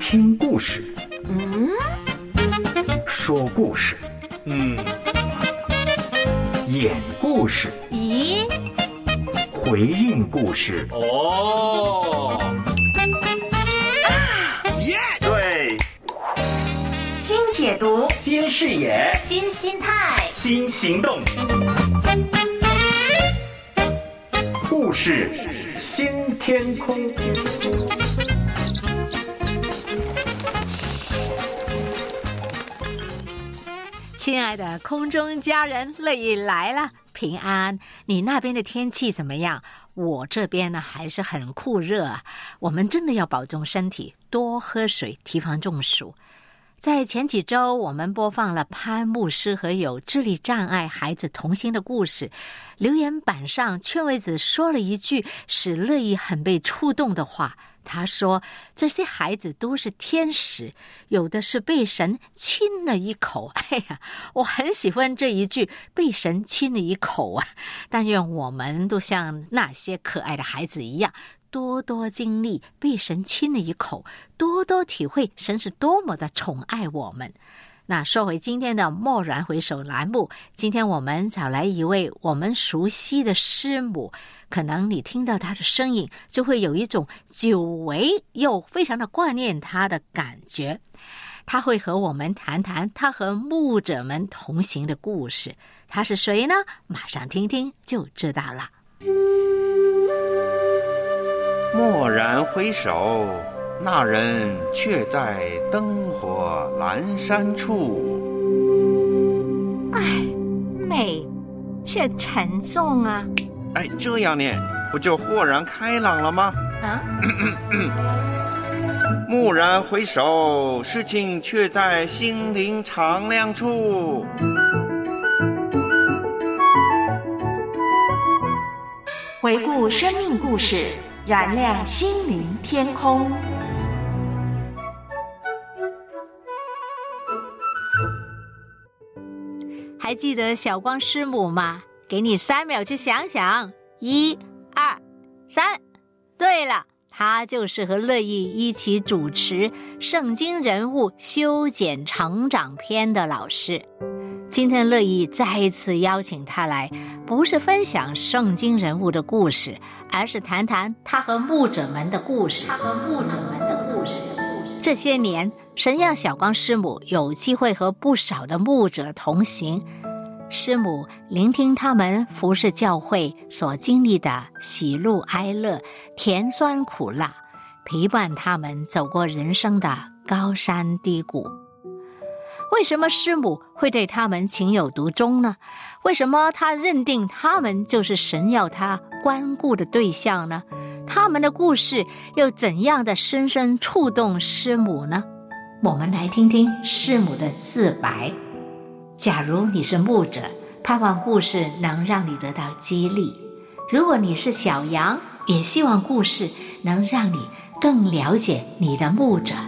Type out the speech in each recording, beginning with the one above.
听故事，说故事，演故事， 咦， 回应故事。 哦， 对， 新解读， 新视野， 新心态， 新行动，故事新天空。 亲爱的空中家人，乐意来了，平安。你那边的天气怎么样？我这边呢还是很酷热啊。我们真的要保重身体，多喝水，提防中暑。在前几周，我们播放了潘牧师和有智力障碍孩子同行的故事。留言板上，劝慰子说了一句使乐意很被触动的话。他说这些孩子都是天使，有的是被神亲了一口。哎呀，我很喜欢这一句，被神亲了一口啊！但愿我们都像那些可爱的孩子一样，多多经历被神亲了一口，多多体会神是多么的宠爱我们。那说回今天的蓦然回首栏目，今天我们找来一位我们熟悉的师母，可能你听到她的声音就会有一种久违又非常的挂念她的感觉。她会和我们谈谈她和牧者们同行的故事。她是谁呢？马上听听就知道了。 蓦然回首，那人却在灯火阑珊处。 哎，美却沉重啊！ 哎，这样念不就豁然开朗了吗？蓦然回首，事情却在心灵敞亮处。 回顾生命故事，燃亮心灵天空。 还记得小光师母吗？给你3秒去想想，1、2、3。对了，她就是和乐意一起主持圣经人物修剪成长篇的老师。今天乐意再一次邀请她来，不是分享圣经人物的故事，而是谈谈她和牧者们的故事。这些年，神让小光师母有机会和不少的牧者同行。师母聆听他们服侍教会所经历的喜怒哀乐、甜酸苦辣，陪伴他们走过人生的高山低谷。为什么师母会对他们情有独钟呢？为什么他认定他们就是神要他关顾的对象呢？他们的故事又怎样的深深触动师母呢？我们来听听师母的自白。假如你是牧者，盼望故事能让你得到激励；如果你是小羊，也希望故事能让你更了解你的牧者。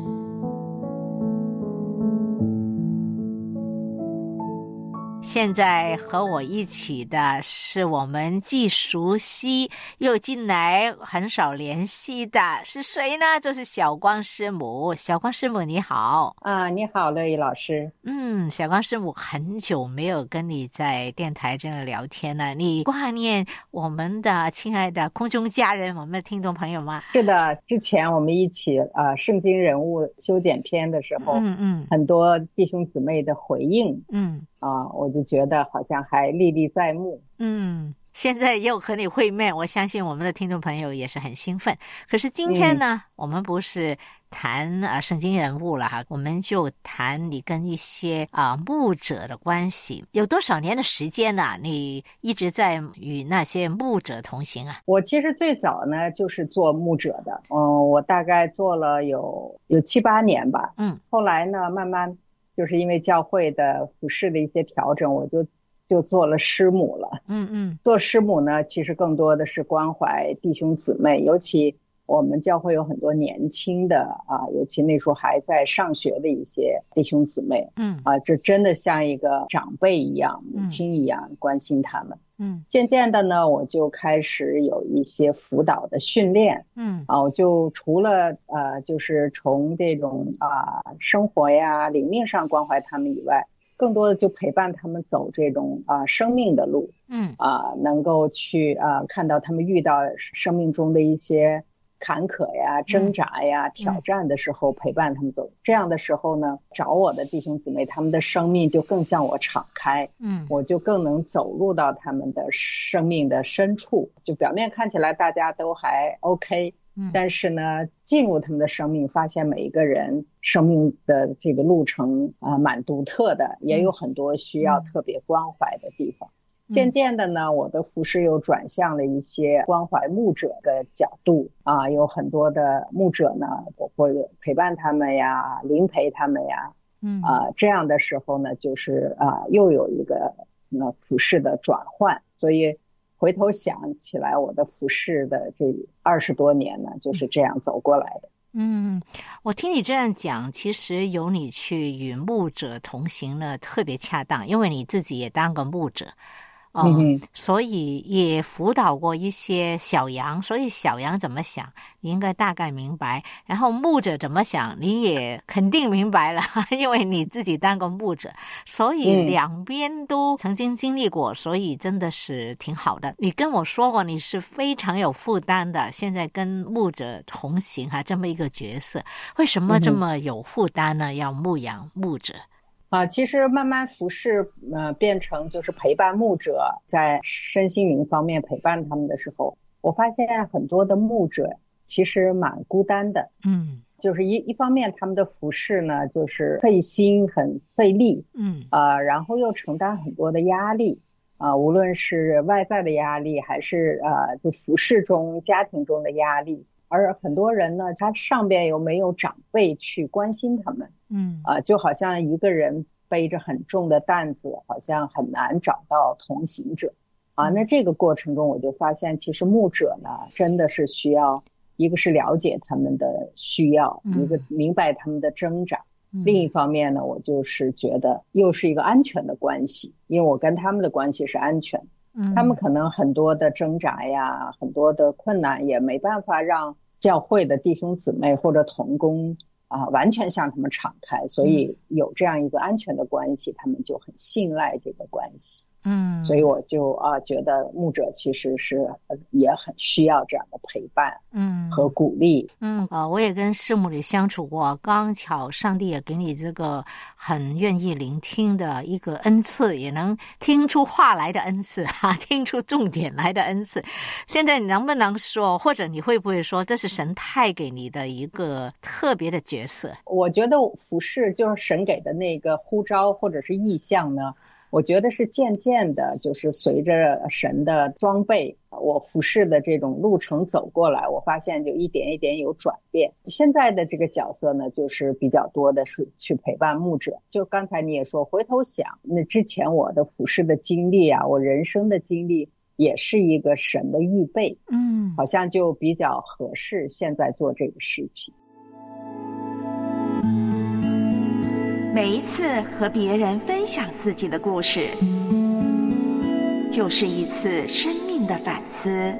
现在和我一起的是我们既熟悉又近来很少联系的是谁呢？就是小光师母。小光师母你好。 你好，乐意老师。 小光师母很久没有跟你在电台这样聊天了，你挂念我们的亲爱的空中家人，我们的听众朋友吗？ 是的，之前我们一起圣经人物修剪篇的时候，很多弟兄姊妹的回应，我就觉得好像还历历在目。 现在又和你会面，我相信我们的听众朋友也是很兴奋。可是今天呢，我们不是谈圣经人物了哈，我们就谈你跟一些牧者的关系。有多少年的时间呢？你一直在与那些牧者同行啊？ 我其实最早呢就是做牧者的，我大概做了有7、8年吧。后来呢，慢慢就是因为教会的服事的一些调整，我就做了师母了。做师母呢，其实更多的是关怀弟兄姊妹，尤其我们教会有很多年轻的尤其那时候还在上学的一些弟兄姊妹，这真的像一个长辈一样，母亲一样关心他们。渐渐的呢，我就开始有一些辅导的训练，我就除了就是从这种生活呀、灵命上关怀他们以外，更多的就陪伴他们走这种生命的路，能够去看到他们遇到生命中的一些坎坷呀、挣扎呀、挑战的时候，陪伴他们走。这样的时候呢，找我的弟兄姊妹，他们的生命就更向我敞开，我就更能走入到他们的生命的深处。就表面看起来大家都还 OK，但是呢，进入他们的生命，发现每一个人生命的这个路程蛮独特的，也有很多需要特别关怀的地方。渐渐的呢，我的服事又转向了一些关怀牧者的角度有很多的牧者呢，我会陪伴他们呀，灵陪他们呀，这样的时候呢，就是又有一个服事的转换。所以回头想起来，我的服事的这20多年呢，就是这样走过来的。 我听你这样讲，其实有你去与牧者同行呢，特别恰当，因为你自己也当个牧者。所以也辅导过一些小羊，所以小羊怎么想你应该大概明白，然后牧者怎么想你也肯定明白了，因为你自己当个牧者，所以两边都曾经经历过，所以真的是挺好的。你跟我说过你是非常有负担的，现在跟牧者同行这么一个角色，为什么这么有负担呢？要牧养牧者其实慢慢服事变成就是陪伴牧者，在身心灵方面陪伴他们的时候，我发现很多的牧者其实蛮孤单的。就是一方面他们的服事呢，就是费心很费力，然后又承担很多的压力无论是外在的压力，还是就服事中家庭中的压力。而很多人呢，他上边又没有长辈去关心他们，就好像一个人背着很重的担子，好像很难找到同行者那这个过程中，我就发现，其实牧者呢，真的是需要一个是了解他们的需要，一个明白他们的挣扎，另一方面呢，我就是觉得又是一个安全的关系，因为我跟他们的关系是安全的。他们可能很多的挣扎呀，很多的困难也没办法让教会的弟兄姊妹或者同工完全向他们敞开，所以有这样一个安全的关系，他们就很信赖这个关系。所以我就觉得牧者其实是也很需要这样的陪伴和鼓励。 我也跟师母里相处过，刚巧上帝也给你这个很愿意聆听的一个恩赐，也能听出话来的恩赐听出重点来的恩赐。现在你能不能说，或者你会不会说，这是神派给你的一个特别的角色？ 我觉得服事就是神给的那个呼召或者是意向呢，我觉得是渐渐的，就是随着神的装备，我服事的这种路程走过来，我发现就一点一点有转变。现在的这个角色呢，就是比较多的是去陪伴牧者。就刚才你也说，回头想，那之前我的服事的经历我人生的经历也是一个神的预备，好像就比较合适现在做这个事情。 每一次和别人分享自己的故事，就是一次生命的反思。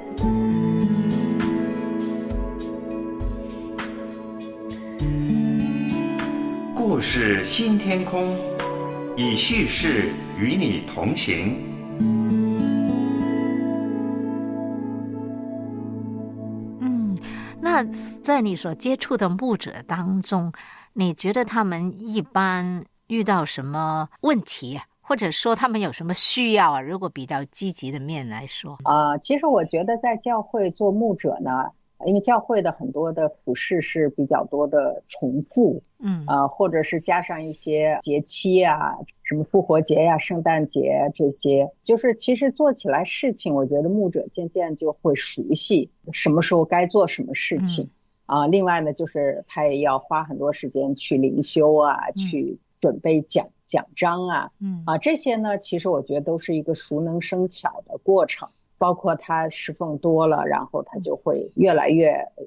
故事新天空，以叙事与你同行。 那在你所接触的牧者当中，你觉得他们一般遇到什么问题或者说他们有什么需要如果比较积极的面来说其实我觉得在教会做牧者呢，因为教会的很多的服事是比较多的重复，或者是加上一些节期什么复活节圣诞节这些，就是其实做起来事情，我觉得牧者渐渐就会熟悉什么时候该做什么事情。另外呢，就是他也要花很多时间去灵修去准备讲章这些呢，其实我觉得都是一个熟能生巧的过程。包括他侍奉多了，然后他就会越来越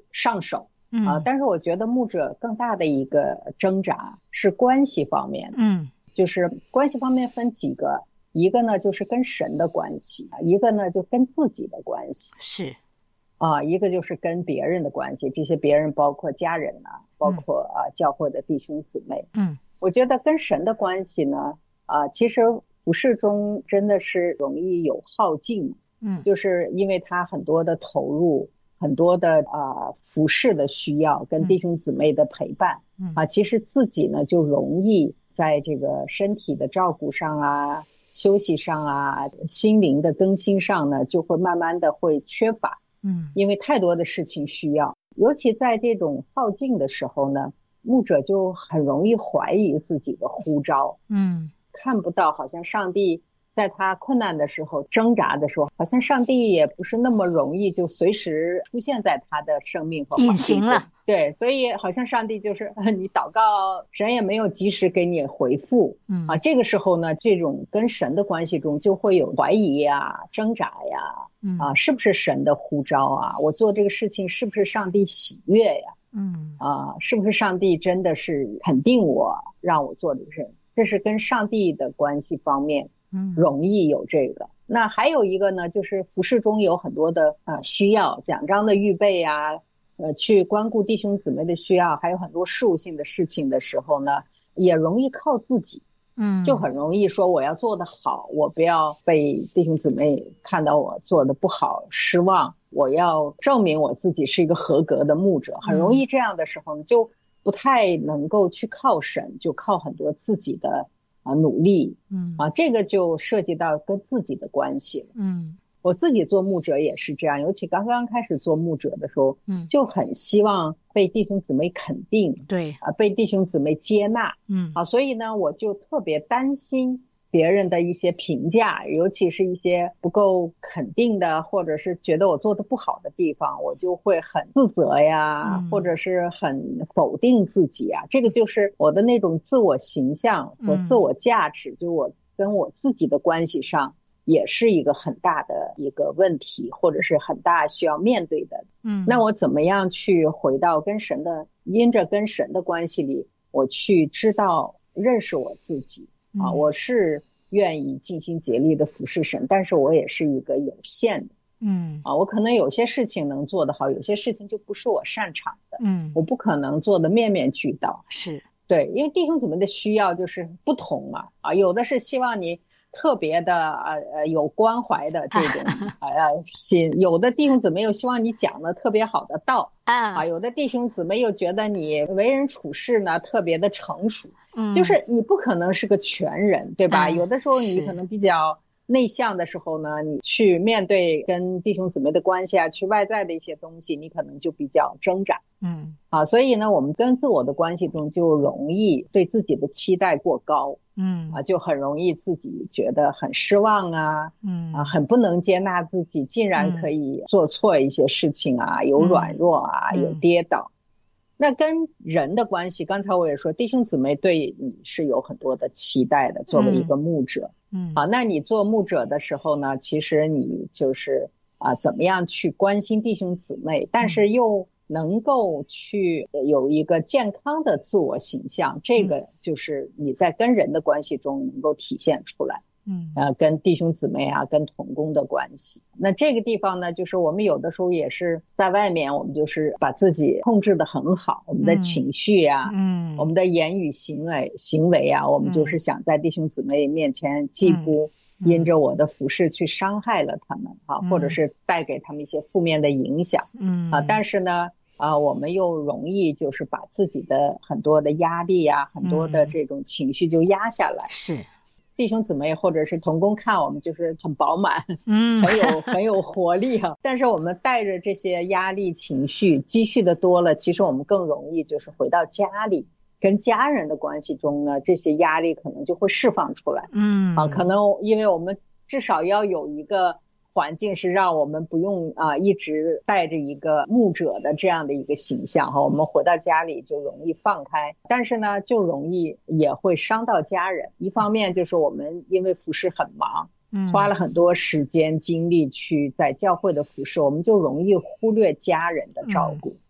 上手但是我觉得牧者更大的一个挣扎是关系方面就是关系方面分几个，一个呢就是跟神的关系，一个呢就跟自己的关系， 是一个就是跟别人的关系，这些别人包括家人包括教会的弟兄姊妹。我觉得跟神的关系呢其实服事中真的是容易有耗尽，就是因为他很多的投入，很多的服事的需要，跟弟兄姊妹的陪伴其实自己呢就容易在这个身体的照顾上休息上心灵的更新上呢，就会慢慢的会缺乏，因为太多的事情需要，尤其在这种耗尽的时候呢，牧者就很容易怀疑自己的呼召，看不到好像上帝在他困难的时候挣扎的时候，好像上帝也不是那么容易就随时出现在他的生命和隐形了。 对，所以好像上帝就是你祷告神也没有及时给你回复这个时候呢，这种跟神的关系中就会有怀疑挣扎是不是神的呼召我做这个事情是不是上帝喜悦是不是上帝真的是肯定我让我做这个事，这是跟上帝的关系方面容易有这个。那还有一个呢，就是服事中有很多的需要，讲章的预备去关顾弟兄姊妹的需要，还有很多事务性的事情的时候呢，也容易靠自己就很容易说我要做得好，我不要被弟兄姊妹看到我做得不好失望，我要证明我自己是一个合格的牧者，很容易这样的时候呢，就不太能够去靠神，就靠很多自己的努力这个就涉及到跟自己的关系了我自己做牧者也是这样，尤其刚刚开始做牧者的时候就很希望被弟兄姊妹肯定， 对被弟兄姊妹接纳所以呢我就特别担心别人的一些评价，尤其是一些不够肯定的，或者是觉得我做得不好的地方，我就会很自责或者是很否定自己这个就是我的那种自我形象和自我价值就我跟我自己的关系上也是一个很大的一个问题，或者是很大需要面对的那我怎么样去回到因着跟神的关系里，我去知道认识我自己我是愿意尽心竭力的服侍神，但是我也是一个有限的我可能有些事情能做得好，有些事情就不是我擅长的我不可能做得面面俱到， 是对，因为弟兄姊妹的需要就是不同有的是希望你特别的有关怀的这种心，有的弟兄姊妹又希望你讲的特别好的道有的弟兄姊妹又觉得你为人处事呢特别的成熟就是你不可能是个全人对吧有的时候你可能比较内向的时候呢，你去面对跟弟兄姊妹的关系去外在的一些东西，你可能就比较挣扎所以呢我们跟自我的关系中就容易对自己的期待过高就很容易自己觉得很失望很不能接纳自己竟然可以做错一些事情有软弱有跌倒那跟人的关系，刚才我也说弟兄姊妹对你是有很多的期待的，作为一个牧者那你做牧者的时候呢，其实你就是怎么样去关心弟兄姊妹，但是又能够去有一个健康的自我形象，这个就是你在跟人的关系中能够体现出来跟弟兄姊妹跟同工的关系。那这个地方呢，就是我们有的时候也是在外面，我们就是把自己控制得很好，我们的情绪我们的言语行为我们就是想在弟兄姊妹面前既不因着我的服事去伤害了他们或者是带给他们一些负面的影响但是呢我们又容易就是把自己的很多的压力很多的这种情绪就压下来是弟兄姊妹或者是同工看我们就是很饱满很有活力但是我们带着这些压力情绪积蓄的多了，其实我们更容易就是回到家里跟家人的关系中呢，这些压力可能就会释放出来可能因为我们至少要有一个环境是让我们不用一直带着一个牧者的这样的一个形象我们回到家里就容易放开，但是呢就容易也会伤到家人。一方面就是我们因为服事很忙花了很多时间精力去在教会的服事，我们就容易忽略家人的照顾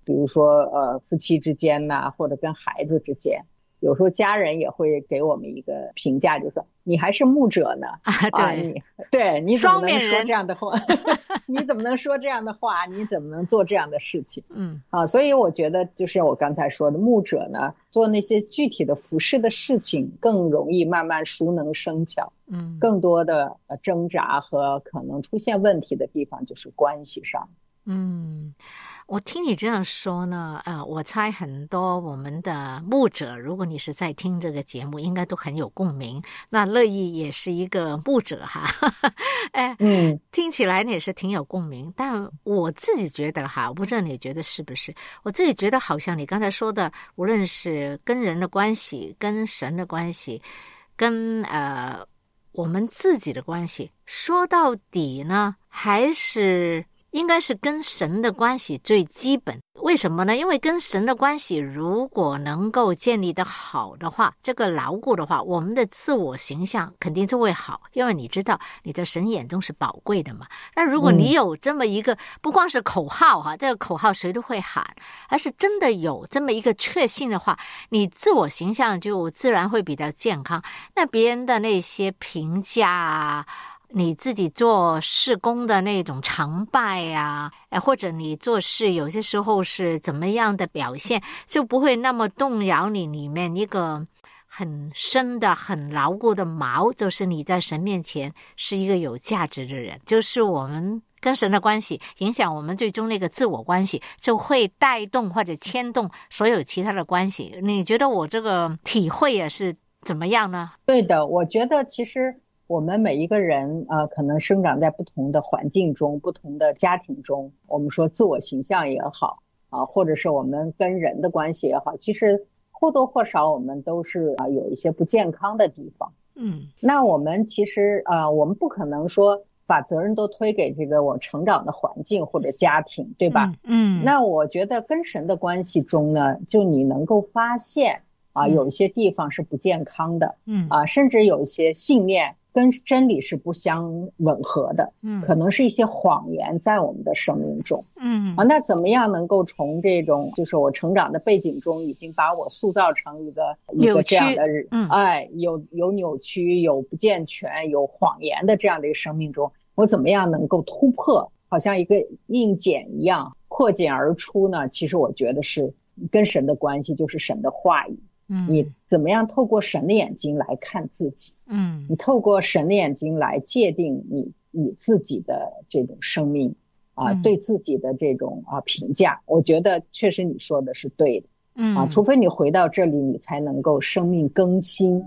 比如说夫妻之间呐，或者跟孩子之间，有时候家人也会给我们一个评价，就是说你还是牧者呢对， 你怎么能说这样的话？你怎么能说这样的话？你怎么能做这样的事情？所以我觉得就是我刚才说的，牧者呢做那些具体的服事的事情，更容易慢慢熟能生巧。更多的挣扎和可能出现问题的地方就是关系上。 我听你这样说呢，我猜很多我们的牧者，如果你是在听这个节目，应该都很有共鸣。那乐意也是一个牧者哈，听起来你也是挺有共鸣。但我自己觉得哈，我不知道你觉得是不是？我自己觉得好像你刚才说的，无论是跟人的关系、跟神的关系、跟我们自己的关系，说到底呢，还是应该是跟神的关系最基本。为什么呢？因为跟神的关系如果能够建立得好的话，这个牢固的话，我们的自我形象肯定就会好，因为你知道你在神眼中是宝贵的嘛。那如果你有这么一个不光是口号哈，这个口号谁都会喊，而是真的有这么一个确信的话，你自我形象就自然会比较健康。那别人的那些评价啊，你自己做事工的那种成败啊，或者你做事有些时候是怎么样的表现，就不会那么动摇你里面一个很深的很牢固的锚，就是你在神面前是一个有价值的人。就是我们跟神的关系影响我们最终那个自我关系，就会带动或者牵动所有其他的关系。你觉得我这个体会也是怎么样呢？ 对的，我觉得其实我们每一个人可能生长在不同的环境中，不同的家庭中，我们说自我形象也好或者是我们跟人的关系也好，其实或多或少我们都是有一些不健康的地方。那我们其实我们不可能说把责任都推给这个我成长的环境或者家庭，对吧？那我觉得跟神的关系中呢，就你能够发现有一些地方是不健康的，甚至有一些信念跟真理是不相吻合的，可能是一些谎言在我们的生命中，那怎么样能够从这种就是我成长的背景中已经把我塑造成一个这样的有扭曲、有不健全、有谎言的这样的一个生命中，我怎么样能够突破，好像一个硬茧一样破茧而出呢？其实我觉得是跟神的关系就是神的话语。你怎么样透过神的眼睛来看自己？你透过神的眼睛来界定你自己的这种生命对自己的这种评价。我觉得确实你说的是对的，除非你回到这里，你才能够生命更新。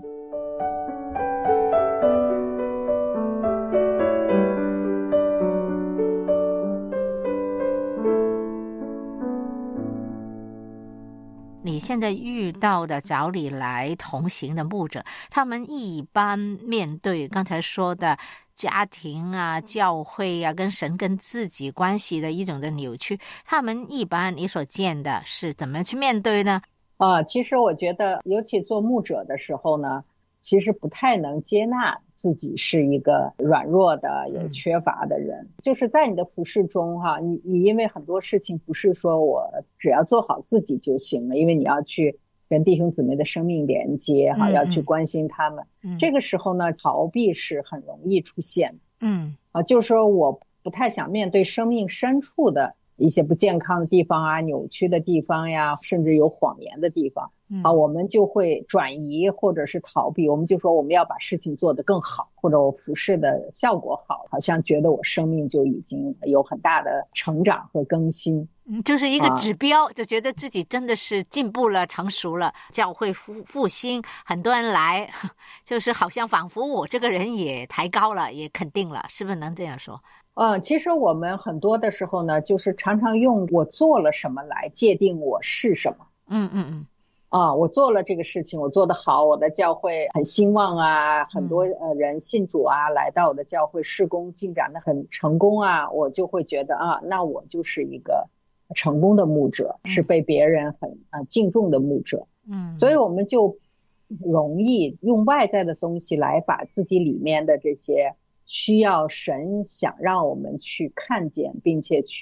你现在遇到的找你来同行的牧者，他们一般面对刚才说的家庭啊、教会啊、跟神跟自己关系的一种的扭曲，他们一般你所见的是怎么去面对呢？ 其实我觉得尤其做牧者的时候呢，其实不太能接纳自己是一个软弱的有缺乏的人，就是在你的服事中你因为很多事情不是说我只要做好自己就行了，因为你要去跟弟兄姊妹的生命连接要去关心他们，这个时候呢逃避是很容易出现的，就是说我不太想面对生命深处的一些不健康的地方扭曲的地方呀，甚至有谎言的地方我们就会转移或者是逃避，我们就说我们要把事情做得更好，或者我服事的效果好，好像觉得我生命就已经有很大的成长和更新， 就是一个指标，就觉得自己真的是进步了、成熟了，教会复兴，很多人来，就是好像仿佛我这个人也抬高了，也肯定了，是不是能这样说？ 其实我们很多的时候呢，就是常常用我做了什么来界定我是什么。我做了这个事情，我做得好，我的教会很兴旺很多人信主来到我的教会，事工进展得很成功我就会觉得那我就是一个成功的牧者，是被别人很敬重的牧者。所以我们就容易用外在的东西来把自己里面的这些需要神想让我们去看见并且去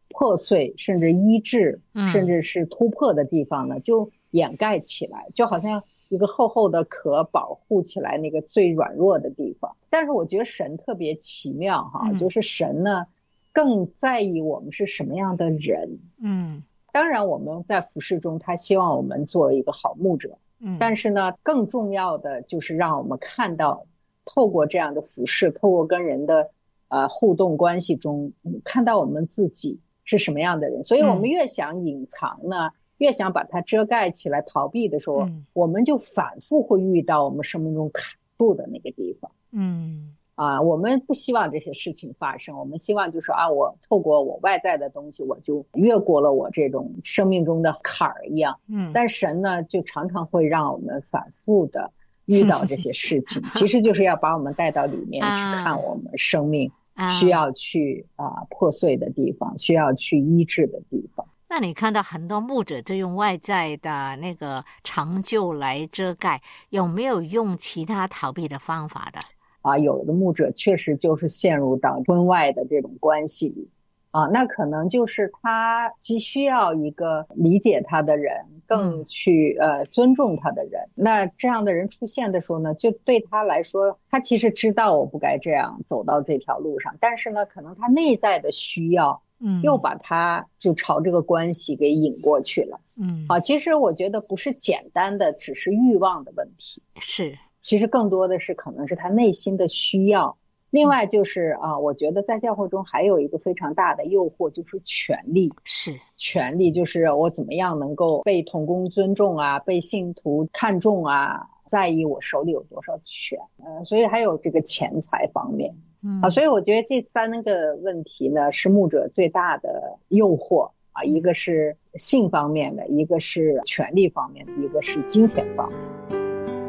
破碎甚至医治甚至是突破的地方呢，就掩盖起来，就好像一个厚厚的壳保护起来那个最软弱的地方。但是我觉得神特别奇妙哈，就是神呢更在意我们是什么样的人。当然我们在服事中他希望我们做一个好牧者，但是呢更重要的就是让我们看到，透过这样的服事，透过跟人的互动关系中，看到我们自己是什么样的人。所以我们越想隐藏呢，越想把它遮盖起来逃避的时候，我们就反复会遇到我们生命中卡住的那个地方。我们不希望这些事情发生，我们希望就是我透过我外在的东西，我就越过了我这种生命中的坎儿一样。但神呢就常常会让我们反复的遇到这些事情其实就是要把我们带到里面去看我们生命需要去破碎的地方，需要去医治的地方。 那你看到很多牧者就用外在的那个成就来遮盖，有没有用其他逃避的方法的？有的牧者确实就是陷入到婚外的这种关系里那可能就是他既需要一个理解他的人，更去尊重他的人。那这样的人出现的时候呢，就对他来说，他其实知道我不该这样走到这条路上，但是呢可能他内在的需要又把他就朝这个关系给引过去了。其实我觉得不是简单的只是欲望的问题，是其实更多的是可能是他内心的需要。另外就是我觉得在教会中还有一个非常大的诱惑，就是权力。是权力，就是我怎么样能够被同工尊重被信徒看重在意我手里有多少权。所以还有这个钱财方面。所以我觉得这3个问题呢是牧者最大的诱惑一个是性方面的，一个是权力方面的，一个是金钱方面的。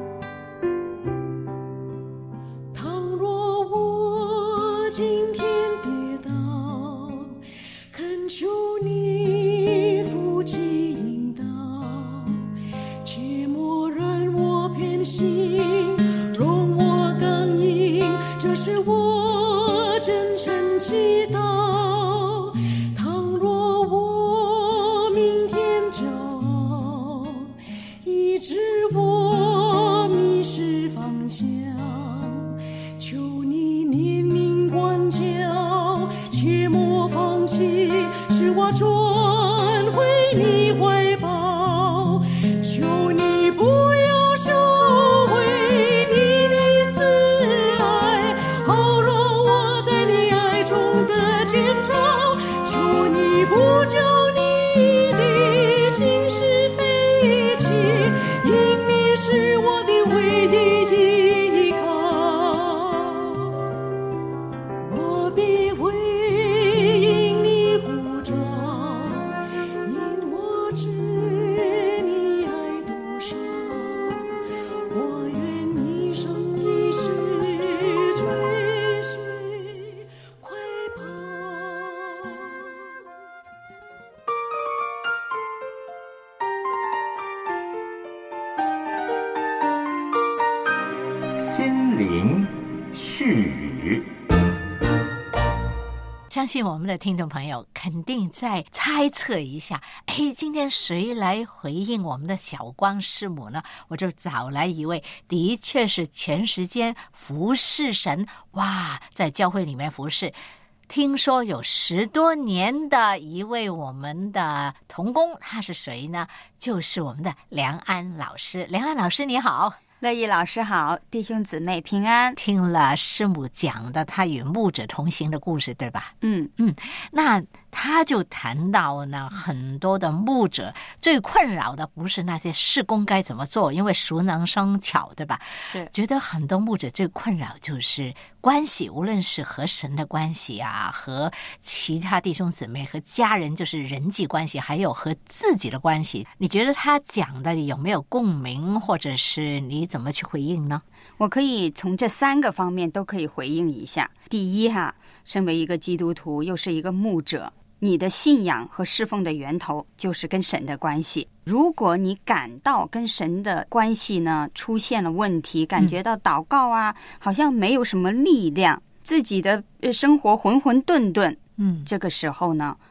今天跌倒，恳求你扶起引导，切莫让我偏心，容我刚硬，这是我真诚祈祷。倘若我明天骄傲，以致我迷失方向，求你怜悯管教，切莫放弃，使我转回你怀抱。求你不要收回你的慈爱，好让我在你爱中的建造。求你不叫你的心事废弃，因你是我的唯一依靠。我必回应你呼召，因我知你爱多少。我愿一生一世追寻快跑。 心灵絮语。 相信我们的听众朋友肯定在猜测一下，今天谁来回应我们的小光师母呢？我就找来一位的确是全时间服侍神，在教会里面服侍，听说有10多年的一位我们的同工，他是谁呢？就是我们的梁安老师。梁安老师你好。 乐意老师好，弟兄姊妹平安。 听了师母讲的他与牧者同行的故事，对吧？那他就谈到呢，很多的牧者最困扰的不是那些事工该怎么做，因为熟能生巧，对吧？是，觉得很多牧者最困扰就是关系，无论是和神的关系和其他弟兄姊妹和家人，就是人际关系，还有和自己的关系。你觉得他讲的有没有共鸣，或者是你怎么去回应呢？ 我可以从这3个方面都可以回应一下。第一身为一个基督徒，又是一个牧者，你的信仰和侍奉的源头就是跟神的关系。如果你感到跟神的关系呢出现了问题，感觉到祷告好像没有什么力量，自己的生活浑浑沌沌，这个时候呢，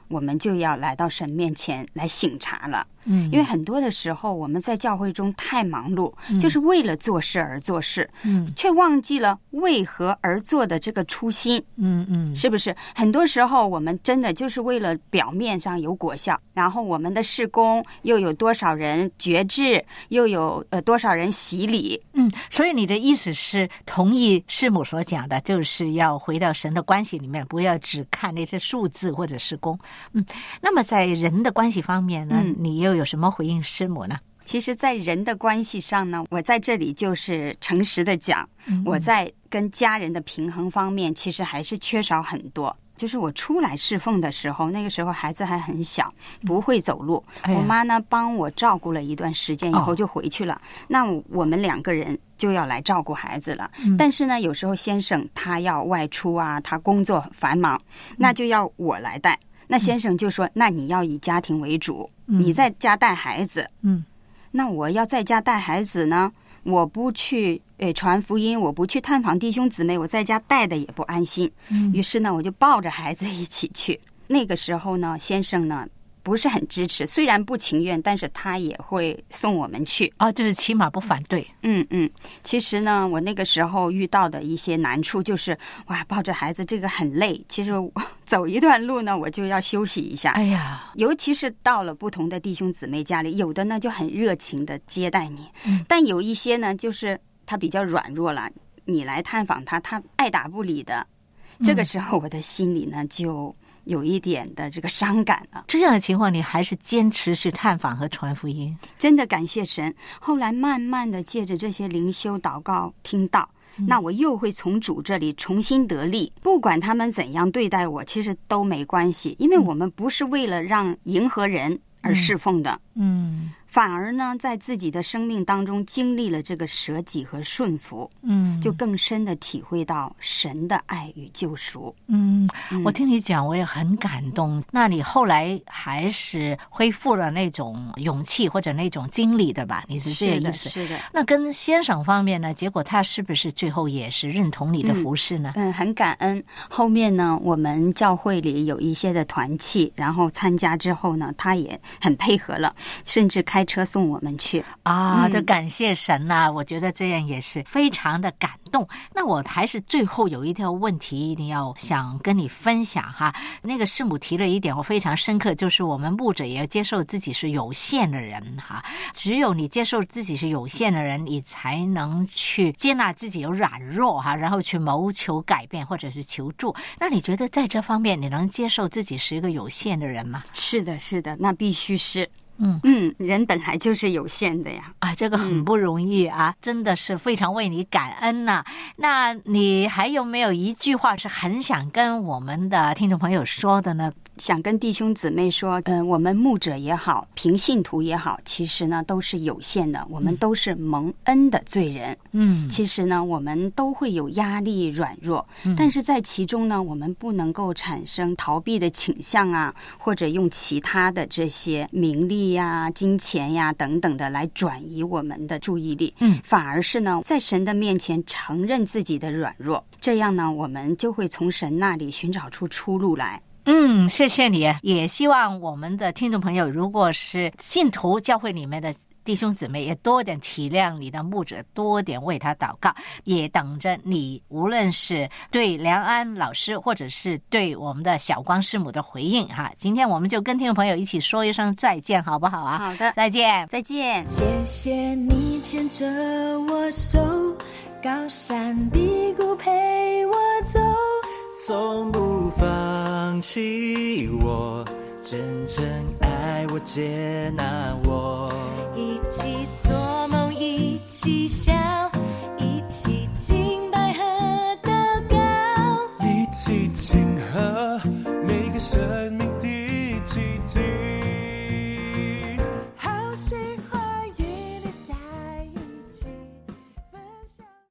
我们就要来到神面前来省察了。因为很多的时候我们在教会中太忙碌，就是为了做事而做事，却忘记了为何而做的这个初心。是不是很多时候我们真的就是为了表面上有果效，然后我们的事工又有多少人觉志，又有多少人洗礼。 所以你的意思是同意师母所讲的，就是要回到神的关系里面，不要只看那些数字或者事工。那么在人的关系方面呢，你又有什么回应师母呢？ 其实在人的关系上呢，我在这里就是诚实的讲，我在跟家人的平衡方面其实还是缺少很多。就是我出来侍奉的时候，那个时候孩子还很小，不会走路，我妈呢帮我照顾了一段时间以后就回去了，那我们2个人就要来照顾孩子了。但是呢有时候先生他要外出啊，他工作繁忙，那就要我来带。那先生就说，那你要以家庭为主，你在家带孩子。那我要在家带孩子呢，我不去传福音，我不去探访弟兄姊妹，我在家带的也不安心。于是呢我就抱着孩子一起去。那个时候呢先生呢不是很支持，虽然不情愿，但是他也会送我们去。 就是起码不反对。 其实呢我那个时候遇到的一些难处就是抱着孩子这个很累，其实走一段路呢我就要休息一下。尤其是到了不同的弟兄姊妹家里，有的呢就很热情的接待你，但有一些呢就是他比较软弱了，你来探访他，他爱答不理的。这个时候我的心里呢就有一点的这个伤感了。 这样的情况你还是坚持去探访和传福音？ 真的感谢神，后来慢慢的借着这些灵修祷告听到，那我又会从主这里重新得力。不管他们怎样对待我，其实都没关系，因为我们不是为了让迎合人而侍奉的。反而呢在自己的生命当中经历了这个舍己和顺服，就更深的体会到神的爱与救赎。 我听你讲我也很感动。那你后来还是恢复了那种勇气或者那种经历的吧？你是这个意思？ 是的。 那跟先生方面呢，结果他是不是最后也是认同你的服事呢？ 很感恩。后面呢我们教会里有一些的团契，然后参加之后呢他也很配合了，甚至开车送我们去这感谢神啊，我觉得这样也是非常的感动。那我还是最后有一条问题你要想跟你分享哈。那个师母提了一点我非常深刻，就是我们牧者也要接受自己是有限的人哈。只有你接受自己是有限的人，你才能去接纳自己有软弱哈，然后去谋求改变或者是求助。那你觉得在这方面你能接受自己是一个有限的人吗？ 是的，是的，那必须是。人本来就是有限的呀。 这个很不容易啊，真的是非常为你感恩呐。那你还有没有一句话是很想跟我们的听众朋友说的呢？ 想跟弟兄姊妹说，我们牧者也好，平信徒也好，其实呢都是有限的，我们都是蒙恩的罪人。其实呢我们都会有压力软弱，但是在其中呢我们不能够产生逃避的倾向啊，或者用其他的这些名利呀、金钱呀等等的来转移我们的注意力。反而是呢在神的面前承认自己的软弱，这样呢我们就会从神那里寻找出出路来。 谢谢你。也希望我们的听众朋友，如果是信徒教会里面的弟兄姊妹，也多点体谅你的牧者，多点为他祷告，也等着你无论是对梁安老师或者是对我们的小光师母的回应哈。今天我们就跟听众朋友一起说一声再见好不好啊？ 好的， 再见。 再见。 谢谢你牵着我手，高山低谷陪我走， 从不放弃我，真正爱我接纳我， 一起做梦一起笑，一起敬拜和祷告， 一起庆贺每个生命